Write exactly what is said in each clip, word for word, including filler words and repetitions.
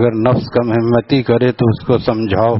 اگر نفس کم ہمتی کرے تو اس کو سمجھاؤ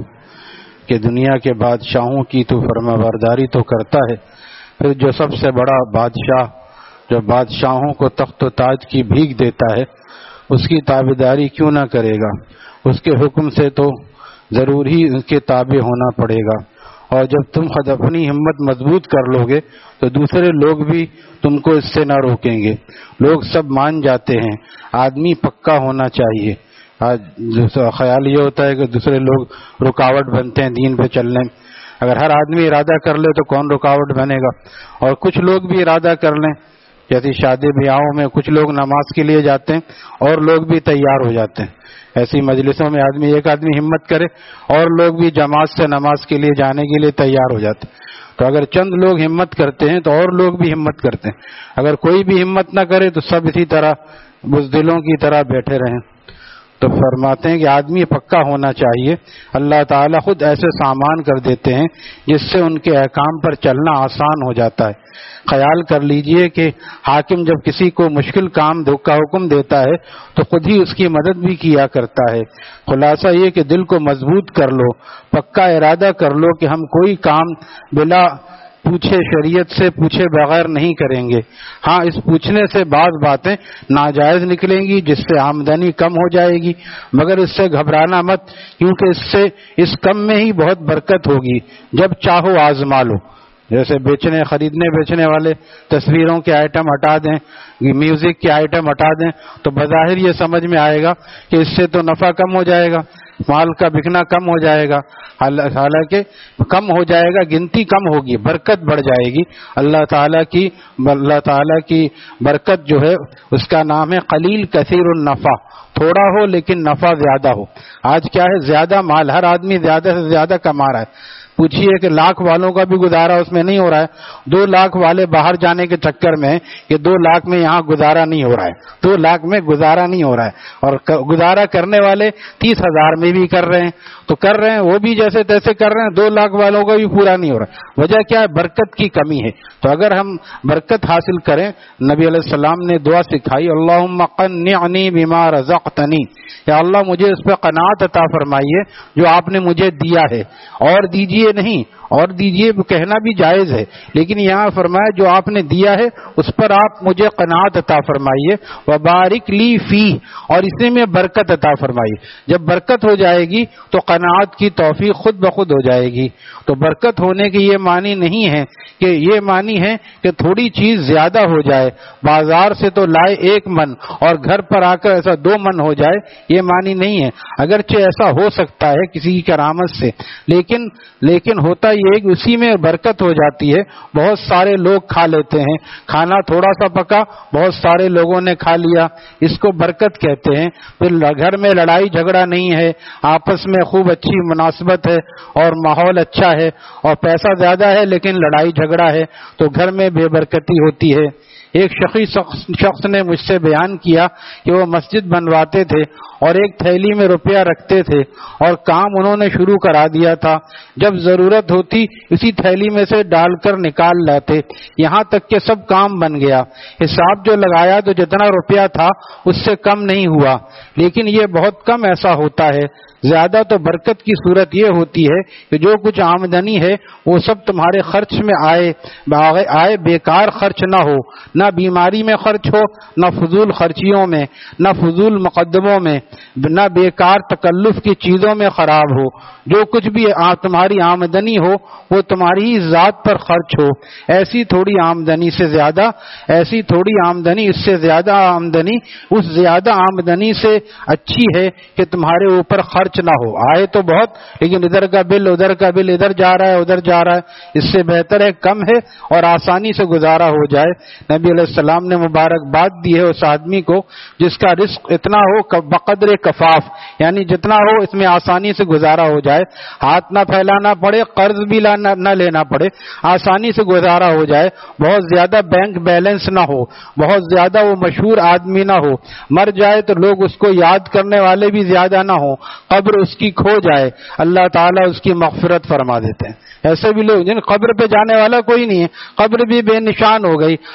کہ دنیا کے بادشاہوں کی تو فرما برداری تو کرتا ہے، پھر جو سب سے بڑا بادشاہ جو بادشاہوں کو تخت و تاج کی بھیک دیتا ہے اس کی تابعداری کیوں نہ کرے گا؟ اس کے حکم سے تو ضرور ہی اس کے تابع ہونا پڑے گا، اور جب تم خود اپنی ہمت مضبوط کر لو گے تو دوسرے لوگ بھی تم کو اس سے نہ روکیں گے۔ لوگ سب مان جاتے ہیں، آدمی پکا ہونا چاہیے۔ آج خیال یہ ہوتا ہے کہ دوسرے لوگ رکاوٹ بنتے ہیں دین پہ چلنے میں۔ اگر ہر آدمی ارادہ کر لے تو کون رکاوٹ بنے گا؟ اور کچھ لوگ بھی ارادہ کر لیں، جیسے شادی بیاہوں میں کچھ لوگ نماز کے لیے جاتے ہیں اور لوگ بھی تیار ہو جاتے ہیں، ایسی مجلسوں میں آدمی ایک آدمی ہمت کرے اور لوگ بھی جماعت سے نماز کے لیے جانے کے لیے تیار ہو جاتے ہیں۔ تو اگر چند لوگ ہمت کرتے ہیں تو اور لوگ بھی ہمت کرتے ہیں، اگر کوئی بھی ہمت نہ کرے تو سب اسی طرح بزدلوں کی طرح بیٹھے رہیں۔ تو فرماتے ہیں کہ آدمی پکا ہونا چاہیے۔ اللہ تعالیٰ خود ایسے سامان کر دیتے ہیں جس سے ان کے احکام پر چلنا آسان ہو جاتا ہے۔ خیال کر لیجئے کہ حاکم جب کسی کو مشکل کام کا حکم دیتا ہے تو خود ہی اس کی مدد بھی کیا کرتا ہے۔ خلاصہ یہ کہ دل کو مضبوط کر لو، پکا ارادہ کر لو کہ ہم کوئی کام بلا پوچھے شریعت سے پوچھے بغیر نہیں کریں گے۔ ہاں، اس پوچھنے سے بعض باتیں ناجائز نکلیں گی جس سے آمدنی کم ہو جائے گی، مگر اس سے گھبرانا مت، کیونکہ اس سے اس کم میں ہی بہت برکت ہوگی۔ جب چاہو آزما لو۔ جیسے بیچنے خریدنے بیچنے والے تصویروں کے آئٹم ہٹا دیں، میوزک کے آئٹم ہٹا دیں تو بظاہر یہ سمجھ میں آئے گا کہ اس سے تو نفع کم ہو جائے گا، مال کا بکنا کم ہو جائے گا، حالانکہ کم ہو جائے گا، گنتی کم ہوگی، برکت بڑھ جائے گی۔ اللہ تعالیٰ کی اللہ تعالیٰ کی برکت جو ہے اس کا نام ہے قلیل کثیر النفع، تھوڑا ہو لیکن نفع زیادہ ہو۔ آج کیا ہے، زیادہ مال، ہر آدمی زیادہ سے زیادہ کما رہا ہے۔ پوچھئے کہ لاکھ والوں کا بھی گزارا اس میں نہیں ہو رہا ہے، دو لاکھ والے باہر جانے کے چکر میں کہ دو لاکھ میں یہاں گزارا نہیں ہو رہا ہے، دو لاکھ میں گزارا نہیں ہو رہا ہے، اور گزارا کرنے والے تیس ہزار میں بھی کر رہے ہیں تو کر رہے ہیں، وہ بھی جیسے تیسے کر رہے ہیں، دو لاکھ والوں کا بھی پورا نہیں ہو رہا۔ وجہ کیا ہے؟ برکت کی کمی ہے۔ تو اگر ہم برکت حاصل کریں، نبی علیہ السلام نے دعا سکھائی، اللہم قنعنی بما رزقتنی، یا اللہ مجھے اس پہ قناعت عطا فرمائیے جو آپ نے مجھے دیا ہے، اور دیجئے نہیں، اور دیجئے کہنا بھی جائز ہے، لیکن یہاں فرمایا جو آپ نے دیا ہے اس پر آپ مجھے قناعت عطا فرمائیے، وبارک لی فی، اور اسی میں برکت عطا فرمائیے۔ جب برکت ہو جائے گی تو قناعت کی توفیق خود بخود ہو جائے گی۔ تو برکت ہونے کی یہ معنی نہیں ہے کہ یہ معنی ہے کہ تھوڑی چیز زیادہ ہو جائے، بازار سے تو لائے ایک من اور گھر پر آ کر ایسا دو من ہو جائے، یہ معنی نہیں ہے۔ اگرچہ ایسا ہو سکتا ہے کسی کی کرامت سے، لیکن لیکن ہوتا یہ کہ اسی میں برکت ہو جاتی ہے۔ بہت سارے لوگ کھا لیتے ہیں، کھانا تھوڑا سا پکا، بہت سارے لوگوں نے کھا لیا، اس کو برکت کہتے ہیں۔ پھر گھر میں لڑائی جھگڑا نہیں ہے، آپس میں خوب اچھی مناسبت ہے اور ماحول اچھا ہے، اور پیسہ زیادہ ہے لیکن لڑائی جھگڑا ہے تو گھر میں بے برکتی ہوتی ہے۔ ایک شخص شخص نے مجھ سے بیان کیا کہ وہ مسجد بنواتے تھے اور ایک تھیلی میں روپیہ رکھتے تھے، اور کام انہوں نے شروع کرا دیا تھا، جب ضرورت ہوتی اسی تھیلی میں سے ڈال کر نکال لاتے، یہاں تک کہ سب کام بن گیا۔ حساب جو لگایا تو جتنا روپیہ تھا اس سے کم نہیں ہوا، لیکن یہ بہت کم ایسا ہوتا ہے۔ زیادہ تو برکت کی صورت یہ ہوتی ہے کہ جو کچھ آمدنی ہے وہ سب تمہارے خرچ میں آئے آئے بیکار خرچ نہ ہو، نہ بیماری میں خرچ ہو، نہ فضول خرچیوں میں، نہ فضول مقدموں میں، نہ بیکار تکلف کی چیزوں میں خراب ہو۔ جو کچھ بھی تمہاری آمدنی ہو وہ تمہاری ہی ذات پر خرچ ہو۔ ایسی تھوڑی آمدنی سے زیادہ ایسی تھوڑی آمدنی اس سے زیادہ آمدنی اس زیادہ آمدنی سے اچھی ہے کہ تمہارے اوپر خرچ نہ ہو۔ آئے تو بہت لیکن ادھر کا بل ادھر کا بل ادھر جا رہا ہے ادھر جا رہا ہے، اس سے بہتر ہے کم ہے اور آسانی سے گزارا ہو جائے۔ نبی علیہ السلام نے مبارکباد دی ہے اس آدمی کو جس کا رزق اتنا ہو بقدر کفاف، یعنی جتنا ہو اس میں آسانی سے گزارا ہو جائے، ہاتھ نہ پھیلانا پڑے، قرض بھی نہ لینا پڑے، آسانی سے گزارا ہو جائے، بہت زیادہ بینک بیلنس نہ ہو، بہت زیادہ وہ مشہور آدمی نہ ہو، مر جائے تو لوگ اس کو یاد کرنے والے بھی زیادہ نہ ہوں، قبر اس کی کھو جائے، اللہ تعالیٰ اس کی مغفرت فرما دیتے ہیں۔ ایسے بھی لوگ جن قبر پہ جانے والا کوئی نہیں ہے، قبر بھی بے نشان ہو گئی، اللہ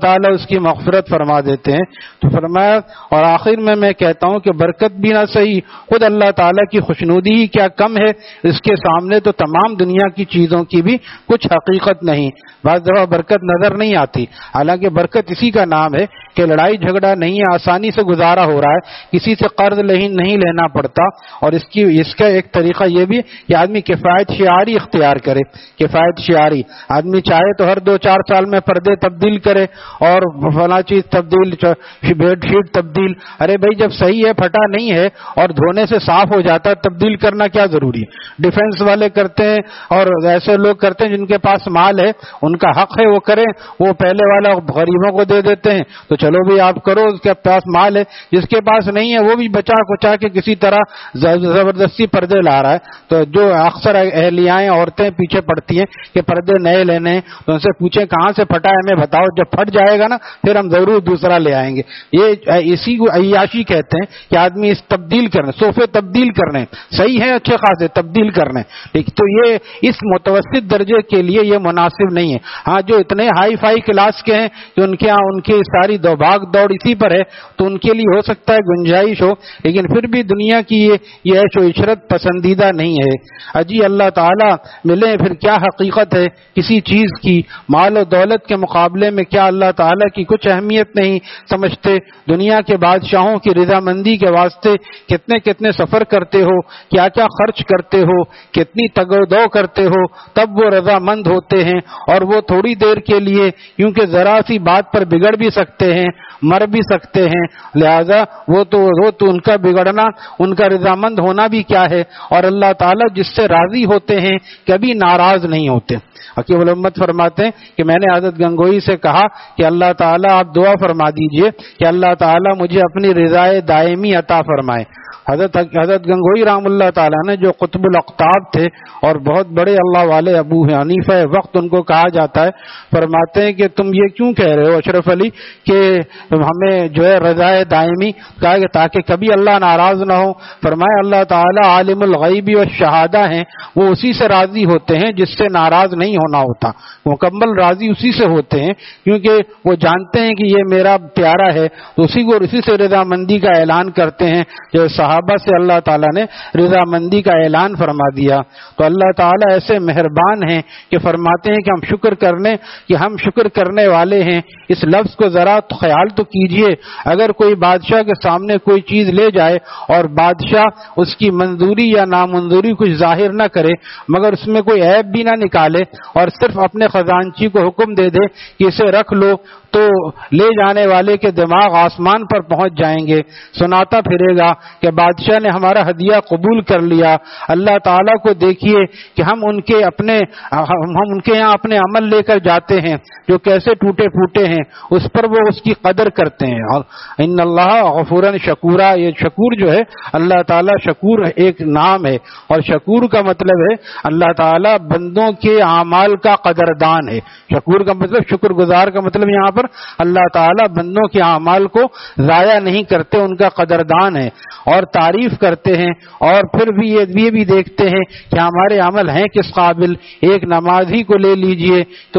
تعالیٰ اس کی مغفرت فرما دیتے ہیں. تو فرمایا اور آخر میں میں کہتا ہوں کہ برکت بھی نہ صحیح، خود اللہ تعالیٰ کی خوشنودی ہی کیا کم ہے، اس کے سامنے تو تمام دنیا کی چیزوں کی بھی کچھ حقیقت نہیں. بعض دفعہ برکت نظر نہیں آتی، حالانکہ برکت اسی کا نام ہے کہ لڑائی جھگڑا نہیں ہے، آسانی سے گزارا ہو رہا ہے، کسی سے قرض نہیں لینا پڑتا. اور اس کی اس کا ایک طریقہ یہ بھی کہ آدمی کفایت شعاری اختیار کرے. کفایت شعاری آدمی چاہے تو ہر دو چار سال میں پردے تبدیل کرے اور فلاں چیز تبدیل، بیڈ شیٹ تبدیل. ارے بھائی جب صحیح ہے، پھٹا نہیں ہے اور دھونے سے صاف ہو جاتا ہے، تبدیل کرنا کیا ضروری ہے؟ ڈیفنس والے کرتے ہیں اور ایسے لوگ کرتے ہیں جن کے پاس مال ہے، ان کا حق ہے وہ کریں، وہ پہلے والا غریبوں کو دے دیتے ہیں. تو چلو بھی آپ کرو، اس کے پاس مال ہے. جس کے پاس نہیں ہے وہ بھی بچا کچا کے کسی طرح زبردستی پردے لا رہا ہے. تو جو اکثر اہلیائیں عورتیں پیچھے پڑتی ہیں کہ پردے نئے لینے ہیں، تو ان سے پوچھیں کہاں سے پھٹا ہے ہمیں بتاؤ، جب پھٹ جائے گا نا پھر ہم ضرور دوسرا لے آئیں گے. یہ اسی کو عیاشی کہتے ہیں کہ آدمی اس تبدیل کرنے، صوفے تبدیل کرنے صحیح ہے، اچھے خاصے تبدیل کرنے، لیکن تو یہ اس متوسط درجے کے لیے یہ مناسب نہیں ہے. ہاں جو اتنے ہائی فائی کلاس کے ہیں کہ ان کے ان کی ساری دو بھاگ دوڑ اسی پر ہے، تو ان کے لیے ہو سکتا ہے گنجائش ہو، لیکن پھر بھی دنیا کی یہ عیش و عشرت پسندیدہ نہیں ہے. اجی اللہ تعالیٰ ملے پھر کیا حقیقت ہے کسی چیز کی؟ مال و دولت کے مقابلے میں کیا اللہ تعالیٰ کی کچھ اہمیت نہیں سمجھتے؟ دنیا کے بادشاہوں کی رضامندی کے واسطے کتنے کتنے سفر کرتے ہو، کیا کیا خرچ کرتے ہو، کتنی تگ و دو کرتے ہو، تب وہ رضامند ہوتے ہیں. اور وہ تھوڑی دیر کے لیے، کیونکہ ذرا سی بات پر بگڑ بھی سکتے ہیں، مر بھی سکتے ہیں، لہذا وہ تو وہ تو ان کا بگڑنا، ان کا رضامند ہونا بھی کیا ہے. اور اللہ تعالیٰ جس سے راضی ہوتے ہیں کبھی ناراض نہیں ہوتے. حکیم الامت فرماتے ہیں کہ میں نے حضرت گنگوئی سے کہا کہ اللہ تعالیٰ آپ دعا فرما دیجئے کہ اللہ تعالیٰ مجھے اپنی رضائے دائمی عطا فرمائے. حضرت حضرت گنگوئی رحم اللہ تعالیٰ نے جو قطب الاقطاب تھے اور بہت بڑے اللہ والے، ابو حنیفہ وقت ان کو کہا جاتا ہے، فرماتے ہیں کہ تم یہ کیوں کہہ رہے ہو اشرف علی کہ ہمیں جو ہے رضائے دائمی، کہا کہ تاکہ کبھی اللہ ناراض نہ ہو. فرمایا اللہ تعالیٰ عالم الغیب والشہادہ ہیں، وہ اسی سے راضی ہوتے ہیں جس سے ناراض نہیں ہونا ہوتا. مکمل راضی اسی سے ہوتے ہیں کیونکہ وہ جانتے ہیں کہ یہ میرا پیارا ہے، تو اسی کو اسی سے رضامندی کا اعلان کرتے ہیں. جو صحابہ سے اللہ تعالیٰ نے رضامندی کا اعلان فرما دیا. تو اللہ تعالیٰ ایسے مہربان ہیں کہ فرماتے ہیں کہ ہم شکر کرنے کہ ہم شکر کرنے والے ہیں. اس لفظ کو ذرا خیال تو کیجئے، اگر کوئی بادشاہ کے سامنے کوئی چیز لے جائے اور بادشاہ اس کی منظوری یا نامنظوری کچھ ظاہر نہ کرے، مگر اس میں کوئی عیب بھی نہ نکالے اور صرف اپنے خزانچی کو حکم دے دے کہ اسے رکھ لو، تو لے جانے والے کے دماغ آسمان پر پہنچ جائیں گے. سناتا پھرے گا کہ بادشاہ نے ہمارا ہدیہ قبول کر لیا. اللہ تعالیٰ کو دیکھیے کہ ہم ان کے اپنے ہم ان کے یہاں اپنے عمل لے کر جاتے ہیں جو کیسے ٹوٹے پھوٹے ہیں، اس پر وہ اس کی قدر کرتے ہیں. اور ان اللہ غفوراً شکورا، یہ شکور جو ہے اللہ تعالیٰ شکور ایک نام ہے، اور شکور کا مطلب ہے اللہ تعالیٰ بندوں کے اعمال کا قدردان ہے. شکور کا مطلب شکر گزار کا مطلب یہاں پر اللہ تعالیٰ بندوں کے اعمال کو ضائع نہیں کرتے، ان کا قدردان ہے اور تعریف کرتے ہیں. اور پھر بھی یہ بھی دیکھتے ہیں کہ ہمارے عمل ہیں کس قابل. ایک نمازی کو لے لیجئے تو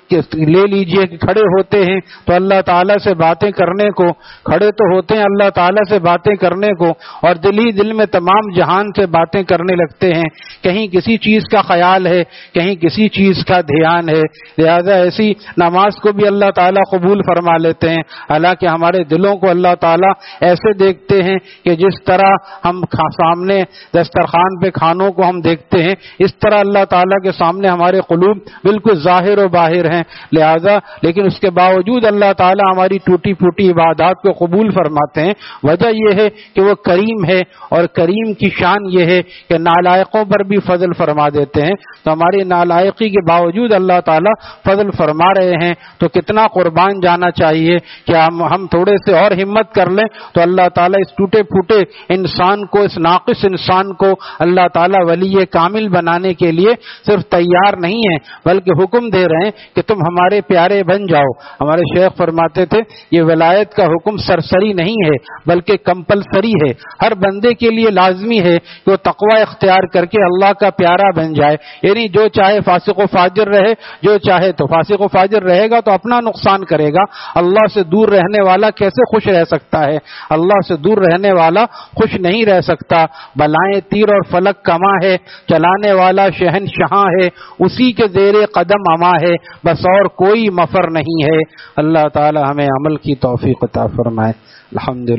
لے لیجئے کہ کھڑے ہوتے ہیں تو اللہ تعالیٰ سے باتیں کرنے کو، کھڑے تو ہوتے ہیں اللہ تعالیٰ سے باتیں کرنے کو، اور دل ہی دل میں تمام جہان سے باتیں کرنے لگتے ہیں. کہیں کسی چیز کا خیال ہے، کہیں کسی چیز کا دھیان ہے. لہذا ایسی نماز کو بھی اللہ تعالیٰ قبول فرما لیتے ہیں. حالانکہ ہمارے دلوں کو اللہ تعالیٰ ایسے دیکھتے ہیں کہ جس طرح ہم سامنے دسترخوان پہ کھانوں کو ہم دیکھتے ہیں، اس طرح اللہ تعالیٰ کے سامنے ہمارے قلوب بالکل ظاہر و باہر ہیں. لہذا لیکن اس کے باوجود اللہ تعالیٰ ہماری ٹوٹی پھوٹی عبادات کو قبول فرماتے ہیں. وجہ یہ ہے کہ وہ کریم ہے، اور کریم کی شان یہ ہے کہ نالائقوں پر بھی فضل فرما دیتے ہیں. تو ہماری نالائقی کے باوجود اللہ تعالیٰ فضل فرما رہے ہیں، تو کتنا قربان جانا چاہیے کہ ہم ہم تھوڑے سے اور ہمت کر لیں تو اللہ تعالیٰ اس ٹوٹے پھوٹے انسان کو, اس ناقص انسان کو اللہ تعالیٰ ولی کامل بنانے کے لیے صرف تیار نہیں ہے بلکہ حکم دے رہے ہیں کہ تم ہمارے پیارے بن جاؤ. ہمارے شیخ فرماتے تھے یہ ولایت کا حکم سرسری نہیں ہے بلکہ کمپلسری ہے. ہر بندے کے لیے لازمی ہے کہ وہ تقوی اختیار کر کے اللہ کا پیارا بن جائے. یعنی جو چاہے فاسق و فاجر رہے, جو چاہے تو فاسق و فاجر رہے گا تو اپنا نقصان کرے گا. اللہ سے دور رہنے والا کیسے خوش رہ سکتا ہے؟ اللہ سے دور رہنے والا خوش نہیں رہ سکتا. بلائیں تیر اور فلک کما ہے, چلانے والا شہنشاہ ہے, اسی کے زیر قدم اما ہے, بس اور کوئی مفر نہیں ہے. اللہ تعالی ہمیں عمل کی توفیق عطا فرمائے. الحمدللہ.